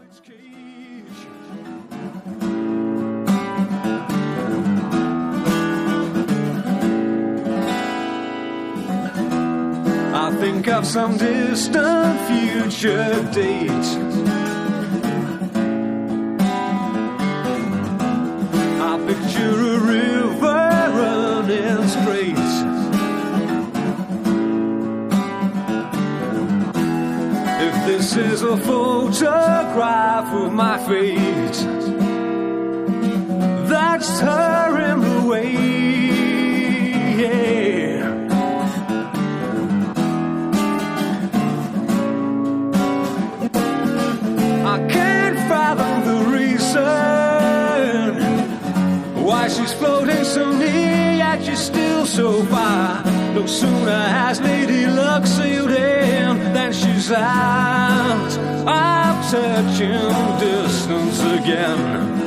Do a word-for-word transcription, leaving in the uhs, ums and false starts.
its cage. I think of some distant future date. I picture a river running straight. If this is a photograph of my fate, that's her in the way. Yeah. I can't fathom the reason why she's floating so near, yet she's still so far. No sooner has Lady Luck sailed in than she's out of touching distance again.